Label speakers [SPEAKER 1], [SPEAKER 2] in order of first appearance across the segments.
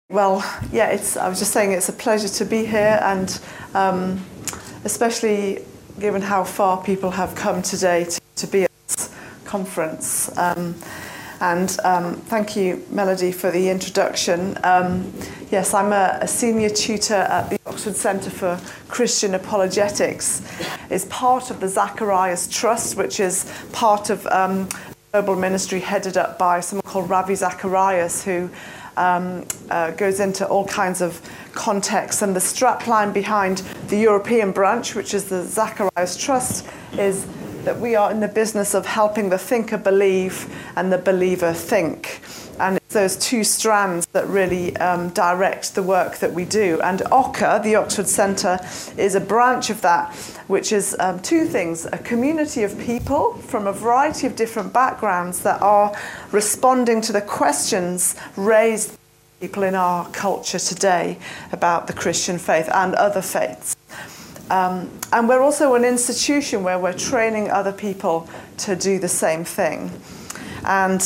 [SPEAKER 1] Well, yeah, I was just saying it's a pleasure to be here, and especially given how far people have come today to be at this conference. Thank you, Melody, for the introduction. Yes, I'm a senior tutor at the Oxford Centre for Christian Apologetics. It's part of the Zacharias Trust, which is part of global ministry headed up by someone called Ravi Zacharias, who goes into all kinds of contexts. And the strapline behind the European branch, which is the Zacharias Trust, is that we are in the business of helping the thinker believe and the believer think. And it's those two strands that really direct the work that we do. And OCCA, the Oxford Centre, is a branch of that, which is two things: a community of people from a variety of different backgrounds that are responding to the questions raised by people in our culture today about the Christian faith and other faiths. And we're also an institution where we're training other people to do the same thing. And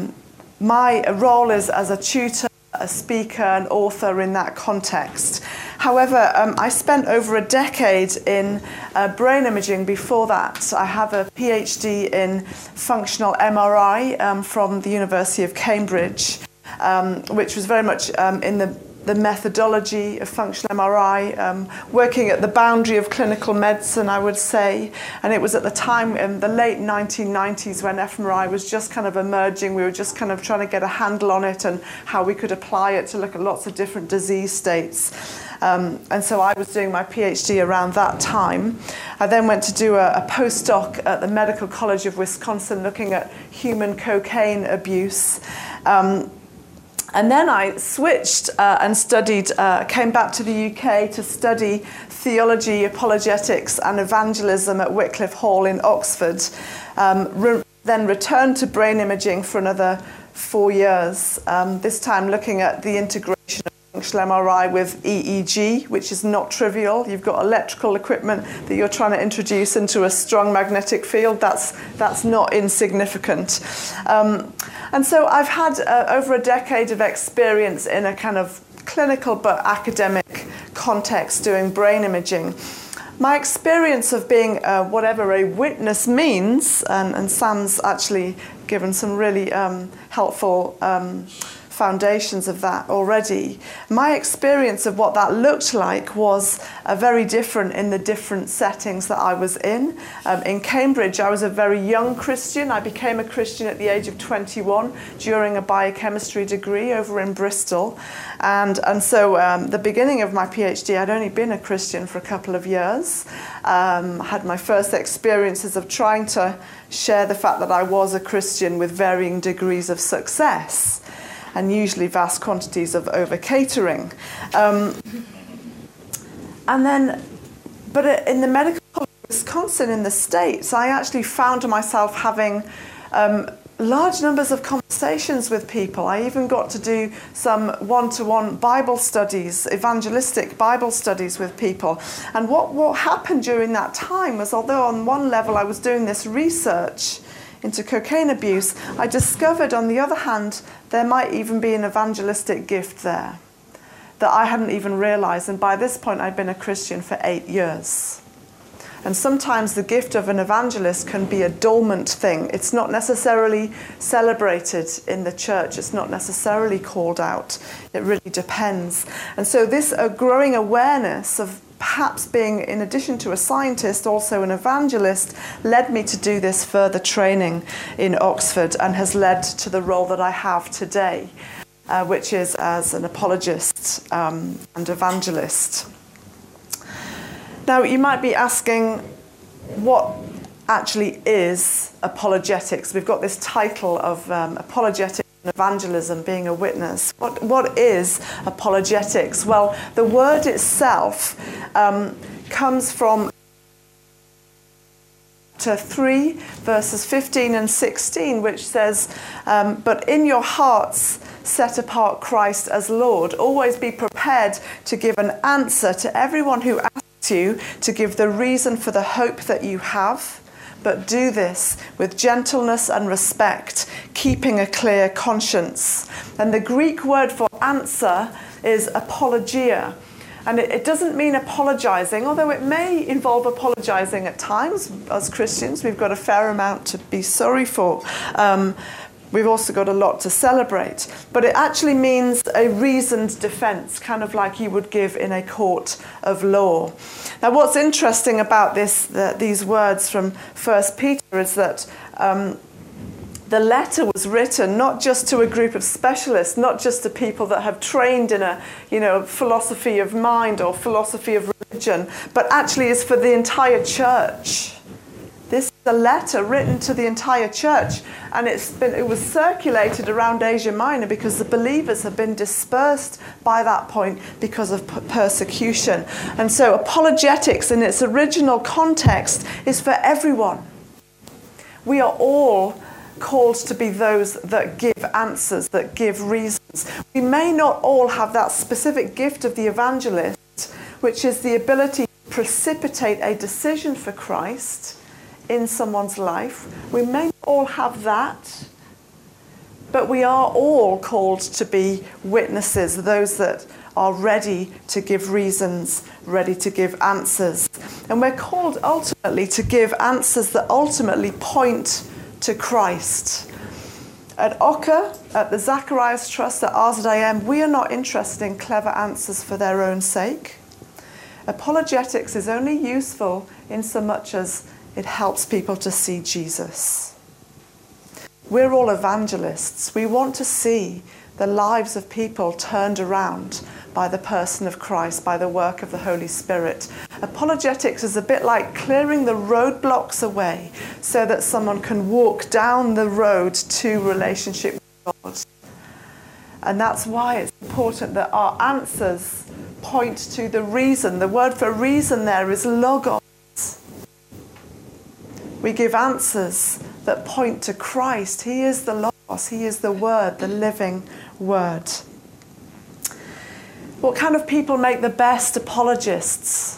[SPEAKER 1] my role is as a tutor, a speaker, an author in that context. However, I spent over a decade in brain imaging before that. I have a PhD in functional MRI from the University of Cambridge, which was very much in the methodology of functional MRI, working at the boundary of clinical medicine, I would say. And it was at the time in the late 1990s when fMRI was just kind of emerging. We were just kind of trying to get a handle on it and how we could apply it to look at lots of different disease states. And so I was doing my PhD around that time. I then went to do a postdoc at the Medical College of Wisconsin looking at human cocaine abuse. And then I switched and studied, came back to the UK to study theology, apologetics and evangelism at Wycliffe Hall in Oxford. Then returned to brain imaging for another 4 years, this time looking at the integration of functional MRI with EEG, which is not trivial. You've got electrical equipment that you're trying to introduce into a strong magnetic field. That's not insignificant. And so I've had over a decade of experience in a kind of clinical but academic context doing brain imaging. My experience of being whatever a witness means, and Sam's actually given some really helpful foundations of that already. My experience of what that looked like was very different in the different settings that I was in. In Cambridge, I was a very young Christian. I became a Christian at the age of 21 during a biochemistry degree over in Bristol. And so the beginning of my PhD, I'd only been a Christian for a couple of years. Had my first experiences of trying to share the fact that I was a Christian with varying degrees of success, and usually vast quantities of over-catering. But in the Medical College of Wisconsin in the States, I actually found myself having large numbers of conversations with people. I even got to do some one-to-one Bible studies, evangelistic Bible studies with people. And what happened during that time was, although on one level I was doing this research into cocaine abuse, I discovered, on the other hand, there might even be an evangelistic gift there that I hadn't even realized. And by this point, I'd been a Christian for 8 years. And sometimes the gift of an evangelist can be a dormant thing. It's not necessarily celebrated in the church. It's not necessarily called out. It really depends. And so this growing awareness of perhaps being, in addition to a scientist, also an evangelist, led me to do this further training in Oxford and has led to the role that I have today, which is as an apologist and evangelist. Now, you might be asking, what actually is apologetics? We've got this title of apologetics and evangelism, being a witness. What is apologetics? Well, the word itself comes from chapter 3, verses 15 and 16, which says, but in your hearts set apart Christ as Lord. Always be prepared to give an answer to everyone who asks you to give the reason for the hope that you have. But do this with gentleness and respect, keeping a clear conscience. And the Greek word for answer is apologia. And it doesn't mean apologizing, although it may involve apologizing at times. As Christians, we've got a fair amount to be sorry for. We've also got a lot to celebrate. But it actually means a reasoned defense, kind of like you would give in a court of law. Now, what's interesting about these words from 1 Peter is that the letter was written not just to a group of specialists, not just to people that have trained in a philosophy of mind or philosophy of religion, but actually is for the entire church. This is a letter written to the entire church, and it was circulated around Asia Minor because the believers have been dispersed by that point because of persecution. And so apologetics in its original context is for everyone. We are all called to be those that give answers, that give reasons. We may not all have that specific gift of the evangelist, which is the ability to precipitate a decision for Christ in someone's life. We may not all have that, but we are all called to be witnesses, those that are ready to give reasons, ready to give answers. And we're called ultimately to give answers that ultimately point to Christ. At Ocker, at the Zacharias Trust, at RZIM, we are not interested in clever answers for their own sake. Apologetics is only useful in so much as it helps people to see Jesus. We're all evangelists. We want to see the lives of people turned around by the person of Christ, by the work of the Holy Spirit. Apologetics is a bit like clearing the roadblocks away so that someone can walk down the road to relationship with God. And that's why it's important that our answers point to the reason. The word for reason there is logos. We give answers that point to Christ. He is the logos. He is the word, the living word. What kind of people make the best apologists?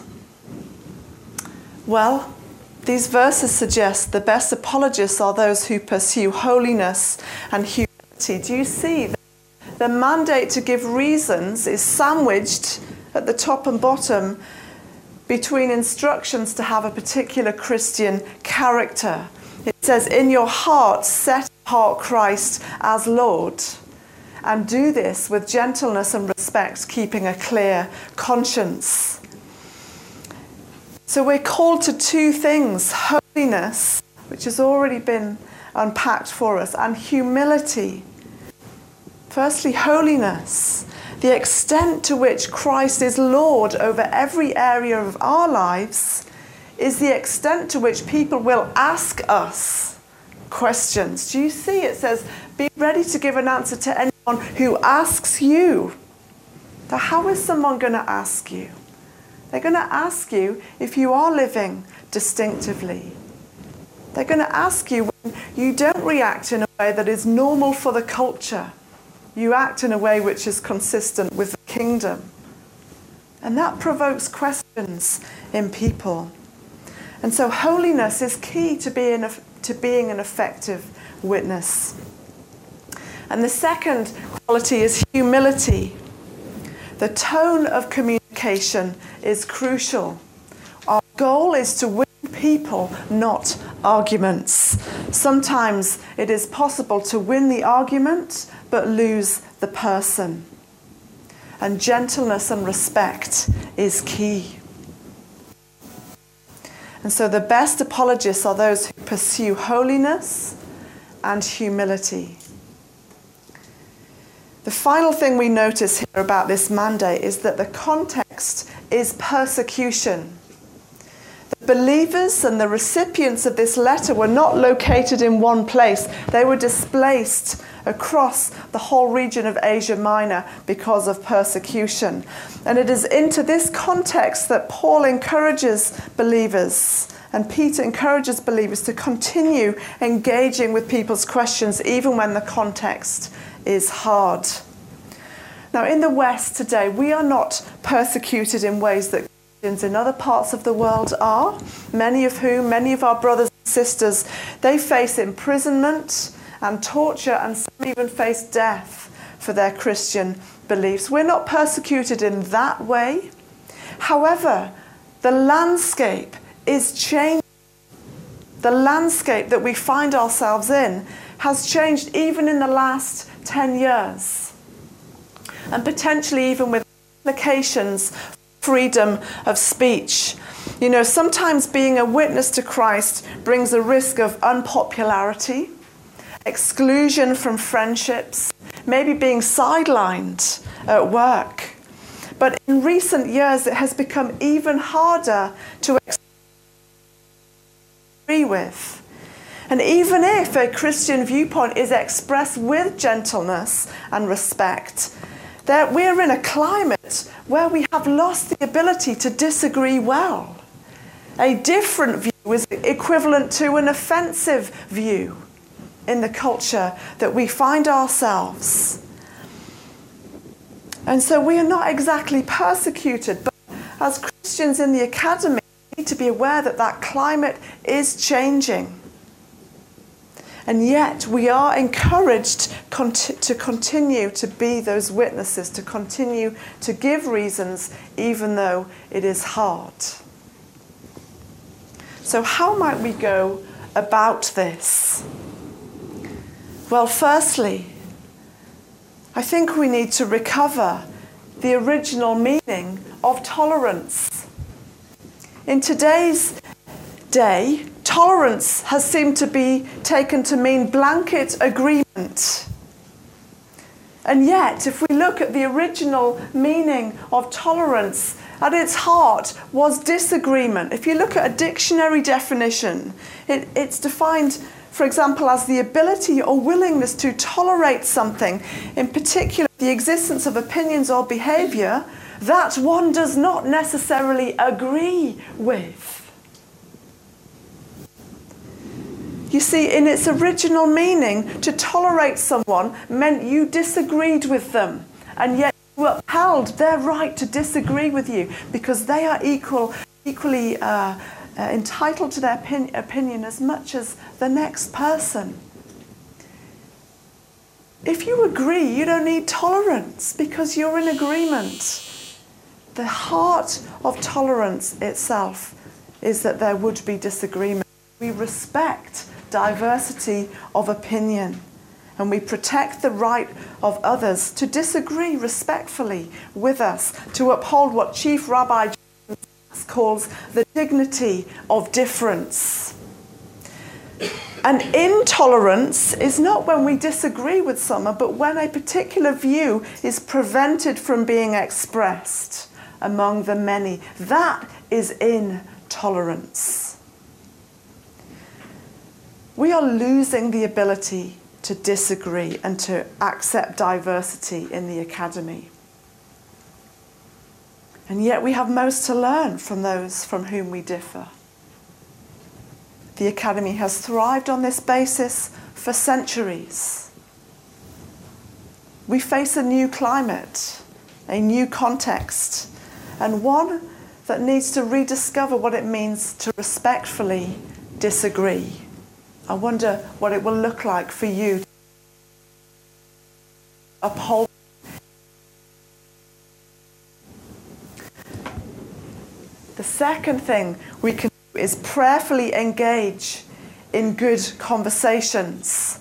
[SPEAKER 1] Well, these verses suggest the best apologists are those who pursue holiness and humility. Do you see that the mandate to give reasons is sandwiched at the top and bottom between instructions to have a particular Christian character? It says, in your heart, set apart Christ as Lord, and do this with gentleness and respect, keeping a clear conscience. So we're called to two things: holiness, which has already been unpacked for us, and humility. Firstly, holiness. The extent to which Christ is Lord over every area of our lives is the extent to which people will ask us questions. Do you see? It says, be ready to give an answer to anyone who asks you. Now, how is someone going to ask you? They're going to ask you if you are living distinctively. They're going to ask you when you don't react in a way that is normal for the culture. You act in a way which is consistent with the kingdom. And that provokes questions in people. And so holiness is key to being an effective witness. And the second quality is humility. The tone of communication is crucial. Our goal is to win people, not arguments. Sometimes it is possible to win the argument, but lose the person. And gentleness and respect is key. And so the best apologists are those who pursue holiness and humility. The final thing we notice here about this mandate is that the context is persecution. The believers and the recipients of this letter were not located in one place. They were displaced across the whole region of Asia Minor because of persecution. And it is into this context that Paul encourages believers, and Peter encourages believers to continue engaging with people's questions even when the context is hard. Now, in the West today, we are not persecuted in ways that Christians in other parts of the world are, many of our brothers and sisters, they face imprisonment and torture, and some even face death for their Christian beliefs. We're not persecuted in that way. However, the landscape is changing. The landscape that we find ourselves in has changed even in the last 10 years. And potentially even with implications for freedom of speech. You know, sometimes being a witness to Christ brings a risk of unpopularity, exclusion from friendships, maybe being sidelined at work. But in recent years, it has become even harder to agree with. And even if a Christian viewpoint is expressed with gentleness and respect, that we're in a climate where we have lost the ability to disagree well. A different view is equivalent to an offensive view in the culture that we find ourselves. And so we are not exactly persecuted, but as Christians in the academy, we need to be aware that that climate is changing. And yet we are encouraged to continue to be those witnesses, to continue to give reasons, even though it is hard. So how might we go about this? Well, firstly, I think we need to recover the original meaning of tolerance. In today's day, tolerance has seemed to be taken to mean blanket agreement. And yet, if we look at the original meaning of tolerance, at its heart was disagreement. If you look at a dictionary definition, it's defined, for example, as the ability or willingness to tolerate something, in particular the existence of opinions or behaviour that one does not necessarily agree with. You see, in its original meaning, to tolerate someone meant you disagreed with them, and yet you upheld their right to disagree with you because they are equally entitled to their opinion as much as the next person. If you agree, you don't need tolerance because you're in agreement. The heart of tolerance itself is that there would be disagreement. We respect diversity of opinion, and we protect the right of others to disagree respectfully with us, to uphold what Chief Rabbi calls the dignity of difference. And intolerance is not when we disagree with someone, but when a particular view is prevented from being expressed among the many. That is intolerance. We are losing the ability to disagree and to accept diversity in the academy. And yet we have most to learn from those from whom we differ. The academy has thrived on this basis for centuries. We face a new climate, a new context, and one that needs to rediscover what it means to respectfully disagree. I wonder what it will look like for you to uphold. The second thing we can do is prayerfully engage in good conversations.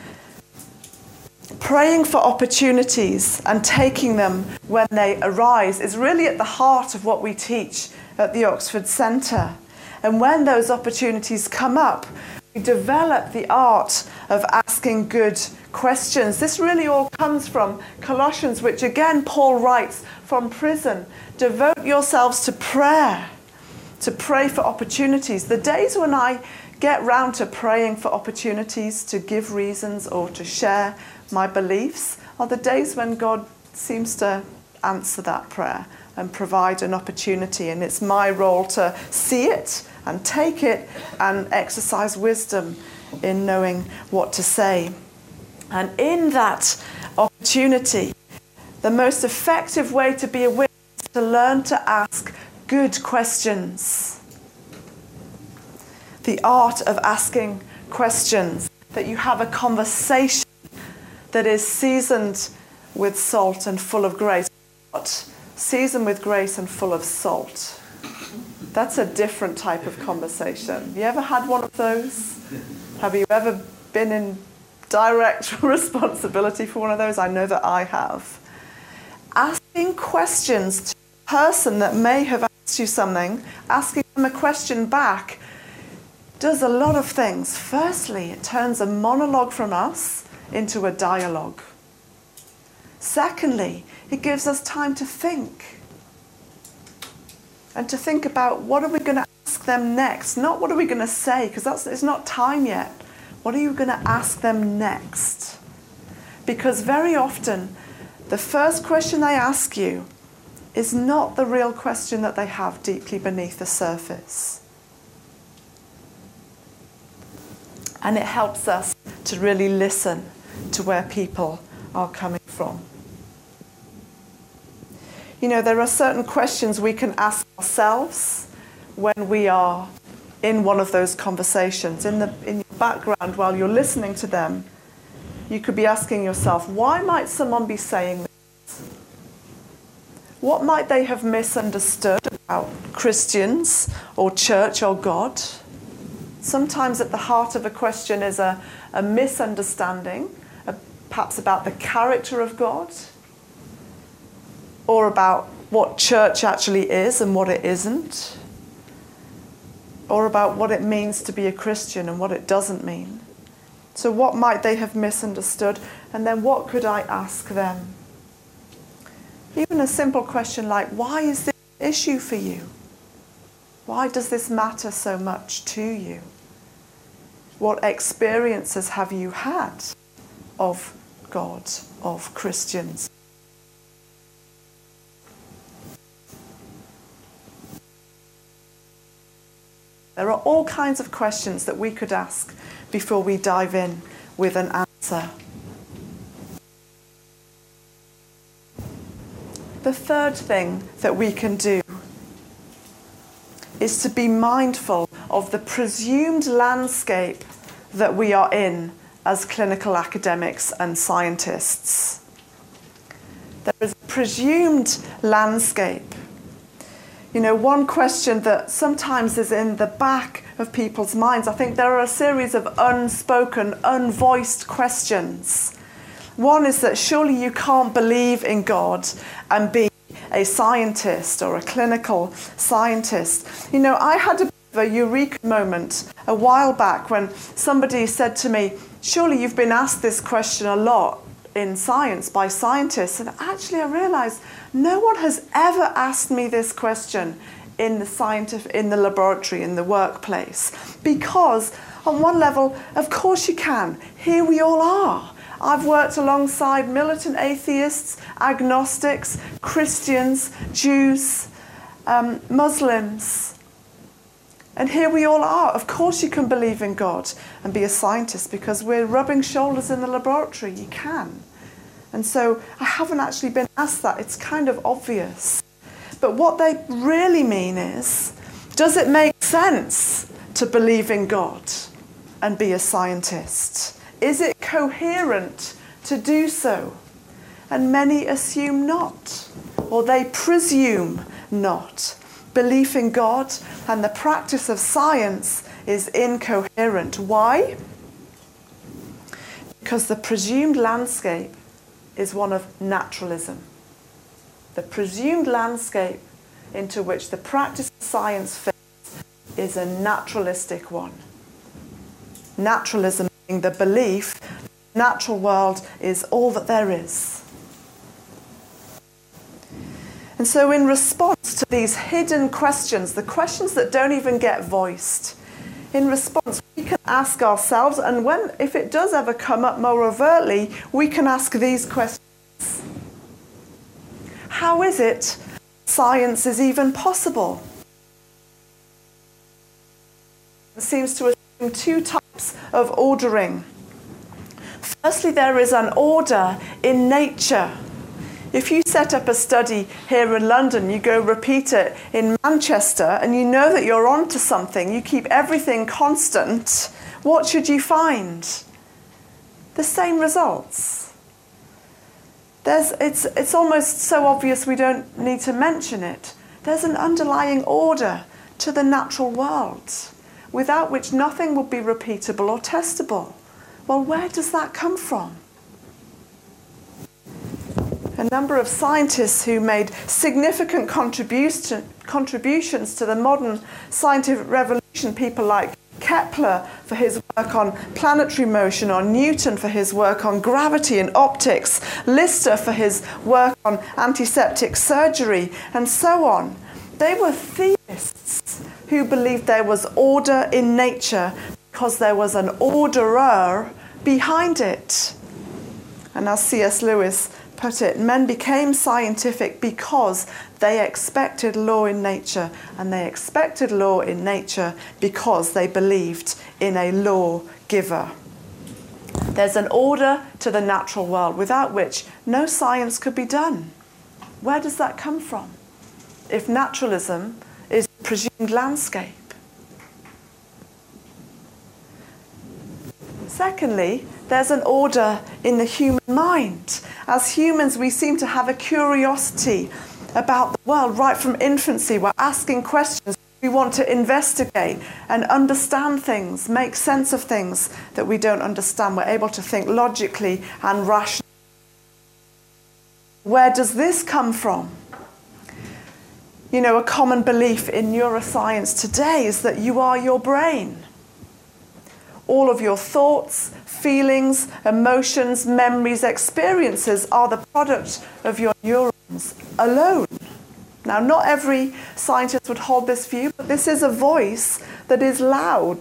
[SPEAKER 1] Praying for opportunities and taking them when they arise is really at the heart of what we teach at the Oxford Centre. And when those opportunities come up, we develop the art of asking good questions. This really all comes from Colossians, which again Paul writes from prison. Devote yourselves to prayer, to pray for opportunities. The days when I get round to praying for opportunities to give reasons or to share my beliefs are the days when God seems to answer that prayer and provide an opportunity. And it's my role to see it and take it and exercise wisdom in knowing what to say. And in that opportunity, the most effective way to be a witness is to learn to ask good questions. The art of asking questions, that you have a conversation that is seasoned with salt and full of grace. But seasoned with grace and full of salt. That's a different type of conversation. You ever had one of those? Have you ever been in direct responsibility for one of those? I know that I have. Asking questions to a person that may have asked you something, asking them a question back, does a lot of things. Firstly, it turns a monologue from us into a dialogue. Secondly, it gives us time to think. And to think about what are we going to ask them next. Not what are we going to say, because it's not time yet. What are you going to ask them next? Because very often, the first question they ask you is not the real question that they have deeply beneath the surface. And it helps us to really listen to where people are coming from. You know, there are certain questions we can ask ourselves when we are in one of those conversations. In your background, while you're listening to them, you could be asking yourself, why might someone be saying this? What might they have misunderstood about Christians or church or God? Sometimes at the heart of a question is a misunderstanding, perhaps about the character of God, or about what church actually is and what it isn't, or about what it means to be a Christian and what it doesn't mean. So what might they have misunderstood? And then what could I ask them? Even a simple question like, why is this an issue for you? Why does this matter so much to you? What experiences have you had of God, of Christians? There are all kinds of questions that we could ask before we dive in with an answer. The third thing that we can do is to be mindful of the presumed landscape that we are in as clinical academics and scientists. There is a presumed landscape. You know, one question that sometimes is in the back of people's minds, I think there are a series of unspoken, unvoiced questions. One is that surely you can't believe in God and be a scientist or a clinical scientist. You know, I had a bit of a eureka moment a while back when somebody said to me, surely you've been asked this question a lot in science by scientists. And actually I realised no one has ever asked me this question in the laboratory, in the workplace. Because on one level, of course you can. Here we all are. I've worked alongside militant atheists, agnostics, Christians, Jews, Muslims. And here we all are. Of course you can believe in God and be a scientist because we're rubbing shoulders in the laboratory. You can. And so I haven't actually been asked that. It's kind of obvious. But what they really mean is, does it make sense to believe in God and be a scientist? Is it coherent to do so? And many assume not, or they presume not. Belief in God and the practice of science is incoherent. Why? Because the presumed landscape is one of naturalism. The presumed landscape into which the practice of science fits is a naturalistic one. Naturalism being the belief that the natural world is all that there is. And so in response to these hidden questions, the questions that don't even get voiced, in response we can ask ourselves, and if it does ever come up more overtly, we can ask these questions. How is it science is even possible? It seems to assume two types of ordering. Firstly, there is an order in nature. If you set up a study here in London, you go repeat it in Manchester, and you know that you're onto something, you keep everything constant, what should you find? The same results. It's almost so obvious we don't need to mention it. There's an underlying order to the natural world, without which nothing would be repeatable or testable. Well, where does that come from? A number of scientists who made significant contributions to the modern scientific revolution, people like Kepler for his work on planetary motion, or Newton for his work on gravity and optics, Lister for his work on antiseptic surgery, and so on. They were theists who believed there was order in nature because there was an orderer behind it. And as C.S. Lewis put it, men became scientific because they expected law in nature, and they expected law in nature because they believed in a lawgiver. There's an order to the natural world without which no science could be done. Where does that come from? If naturalism is the presumed landscape. Secondly, there's an order in the human mind. As humans, we seem to have a curiosity about the world right from infancy. We're asking questions. We want to investigate and understand things, make sense of things that we don't understand. We're able to think logically and rationally. Where does this come from? You know, a common belief in neuroscience today is that you are your brain. All of your thoughts, feelings, emotions, memories, experiences are the product of your neurons alone. Now, not every scientist would hold this view, but this is a voice that is loud.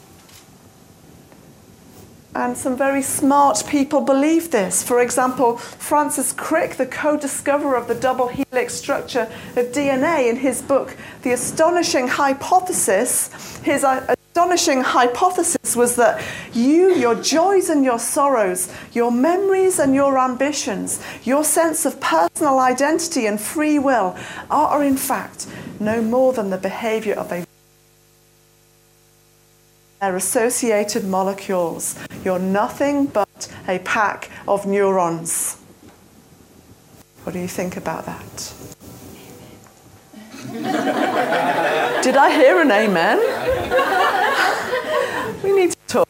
[SPEAKER 1] And some very smart people believe this. For example, Francis Crick, the co-discoverer of the double helix structure of DNA, in his book, The Astonishing Hypothesis, his astonishing hypothesis was that you, your joys and your sorrows, your memories and your ambitions, your sense of personal identity and free will are in fact no more than the behavior of their associated molecules. You're nothing but a pack of neurons. What do you think about that? Did I hear an amen? We need to talk.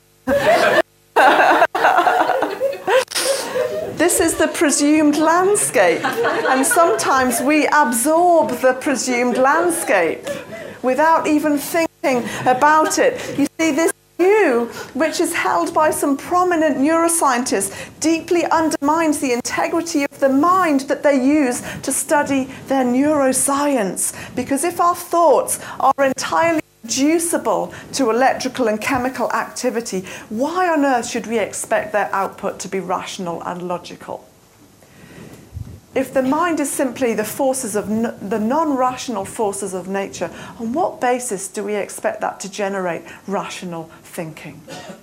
[SPEAKER 1] This is the presumed landscape, and sometimes we absorb the presumed landscape without even thinking about it. You see, this view, which is held by some prominent neuroscientists, deeply undermines the integrity of the mind that they use to study their neuroscience. Because if our thoughts are entirely reducible to electrical and chemical activity, why on earth should we expect their output to be rational and logical? If the mind is simply the forces of the non-rational forces of nature, on what basis do we expect that to generate rational thinking?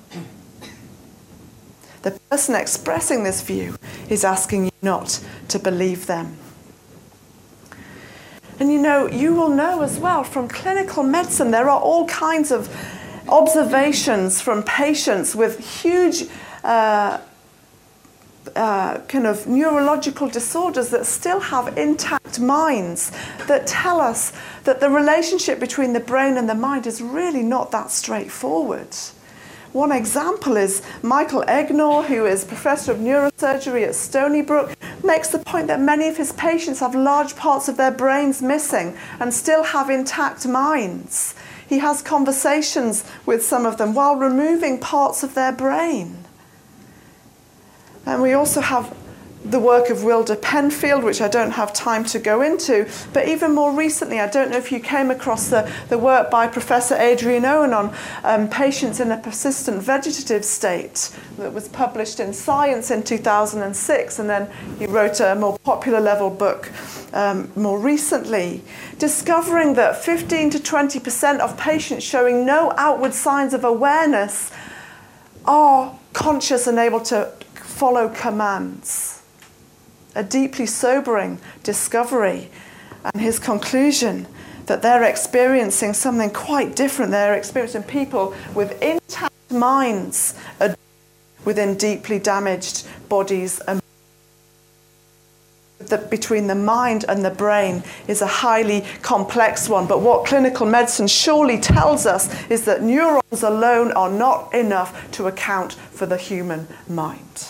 [SPEAKER 1] The person expressing this view is asking you not to believe them. And you know, you will know as well from clinical medicine, there are all kinds of observations from patients with huge kind of neurological disorders that still have intact minds, that tell us that the relationship between the brain and the mind is really not that straightforward. One example is Michael Egnor, who is professor of neurosurgery at Stony Brook, makes the point that many of his patients have large parts of their brains missing and still have intact minds. He has conversations with some of them while removing parts of their brain. And we also have the work of Wilder Penfield, which I don't have time to go into, but even more recently, I don't know if you came across the work by Professor Adrian Owen on patients in a persistent vegetative state that was published in Science in 2006, and then he wrote a more popular level book more recently, discovering that 15 to 20% of patients showing no outward signs of awareness are conscious and able to follow commands. A deeply sobering discovery, and his conclusion that they're experiencing something quite different. They're experiencing people with intact minds within deeply damaged bodies. that between the mind and the brain is a highly complex one. But what clinical medicine surely tells us is that neurons alone are not enough to account for the human mind.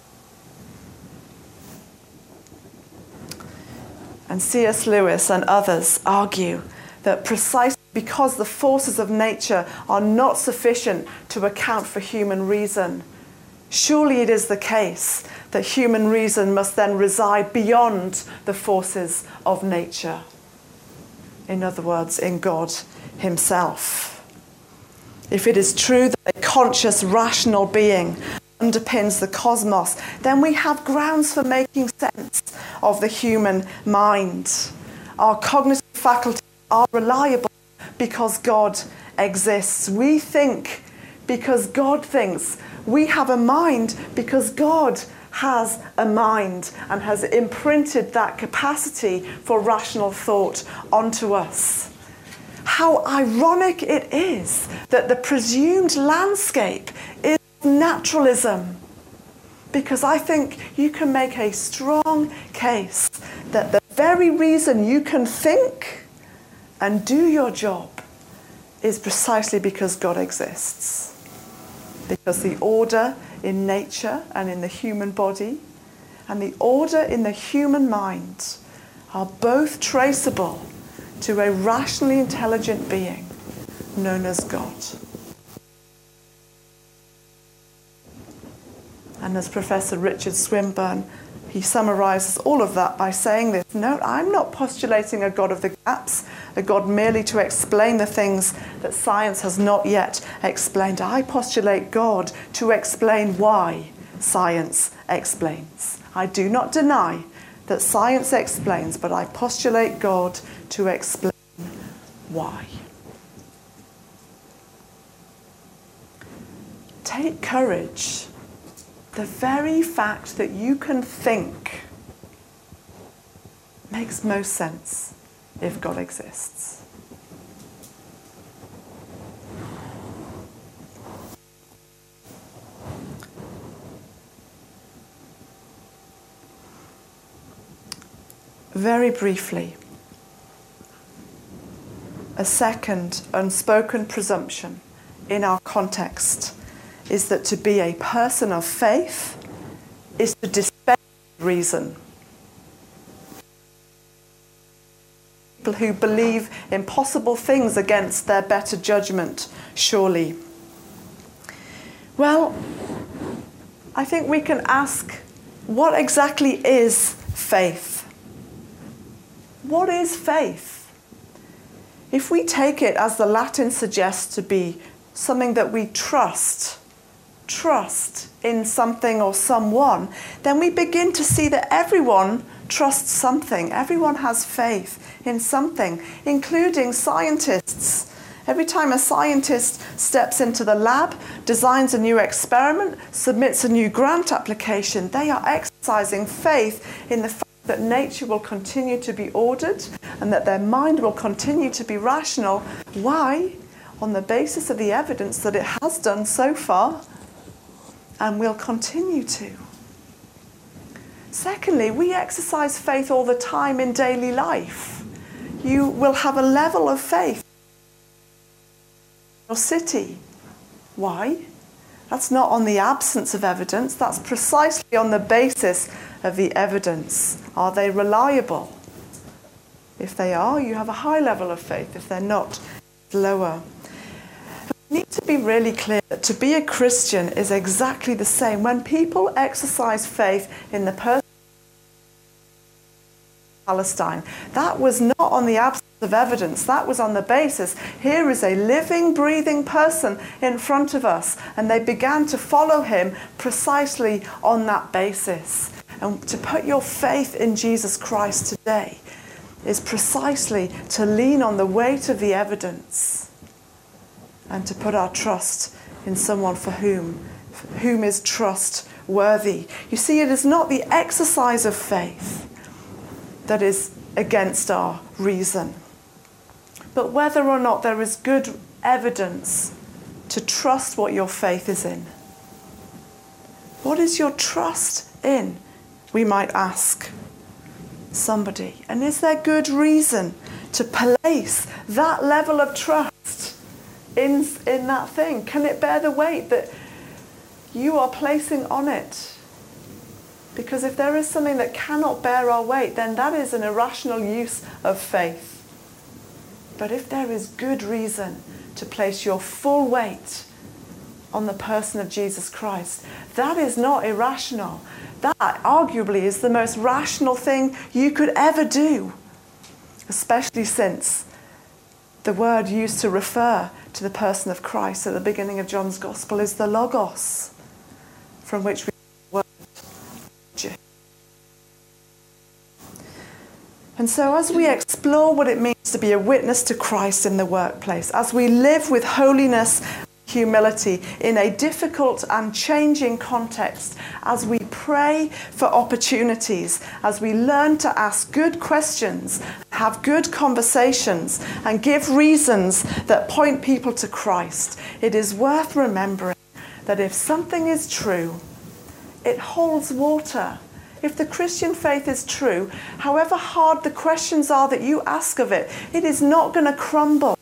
[SPEAKER 1] And C.S. Lewis and others argue that precisely because the forces of nature are not sufficient to account for human reason, surely it is the case that human reason must then reside beyond the forces of nature. In other words, in God himself. If it is true that a conscious, rational being underpins the cosmos, then we have grounds for making sense of the human mind. Our cognitive faculties are reliable because God exists. We think because God thinks. We have a mind because God has a mind and has imprinted that capacity for rational thought onto us. How ironic it is that the presumed landscape is naturalism, because I think you can make a strong case that the very reason you can think and do your job is precisely because God exists. Because the order in nature and in the human body and the order in the human mind are both traceable to a rationally intelligent being known as God. And as Professor Richard Swinburne, he summarizes all of that by saying this: no, I'm not postulating a God of the gaps, a God merely to explain the things that science has not yet explained. I postulate God to explain why science explains. I do not deny that science explains, but I postulate God to explain why. Take courage. The very fact that you can think makes most sense if God exists. Very briefly, a second unspoken presumption in our context is that to be a person of faith is to dispense reason. People who believe impossible things against their better judgment, surely. Well, I think we can ask, what exactly is faith? What is faith? If we take it as the Latin suggests to be something that we trust in something or someone, then we begin to see that everyone trusts something. Everyone has faith in something, including scientists. Every time a scientist steps into the lab, designs a new experiment, submits a new grant application, they are exercising faith in the fact that nature will continue to be ordered and that their mind will continue to be rational. Why? On the basis of the evidence that it has done so far and will continue to. Secondly, we exercise faith all the time in daily life. You will have a level of faith in your city. Why? That's not on the absence of evidence, that's precisely on the basis of the evidence. Are they reliable? If they are, you have a high level of faith. If they're not, lower. We need to be really clear that to be a Christian is exactly the same. When people exercise faith in the person of Palestine, that was not on the absence of evidence. That was on the basis, here is a living, breathing person in front of us. And they began to follow him precisely on that basis. And to put your faith in Jesus Christ today is precisely to lean on the weight of the evidence and to put our trust in someone for whom is trustworthy. You see, it is not the exercise of faith that is against our reason, but whether or not there is good evidence to trust what your faith is in. What is your trust in, we might ask? somebody? And is there good reason to place that level of trust in that thing? Can it bear the weight that you are placing on it? Because if there is something that cannot bear our weight, then that is an irrational use of faith. But if there is good reason to place your full weight on the person of Jesus Christ, that is not irrational. That arguably is the most rational thing you could ever do, especially since the word used to refer to the person of Christ at the beginning of John's Gospel is the Logos, from which we get the word. And so as we explore what it means to be a witness to Christ in the workplace, as we live with holiness and humility in a difficult and changing context, as we pray for opportunities, as we learn to ask good questions, have good conversations, and give reasons that point people to Christ, it is worth remembering that if something is true, it holds water. If the Christian faith is true, however hard the questions are that you ask of it, it is not going to crumble.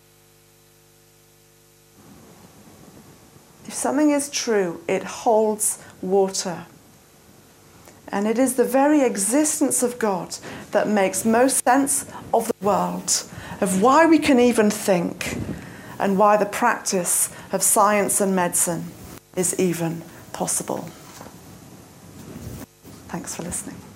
[SPEAKER 1] If something is true, it holds water. And it is the very existence of God that makes most sense of the world, of why we can even think, and why the practice of science and medicine is even possible. Thanks for listening.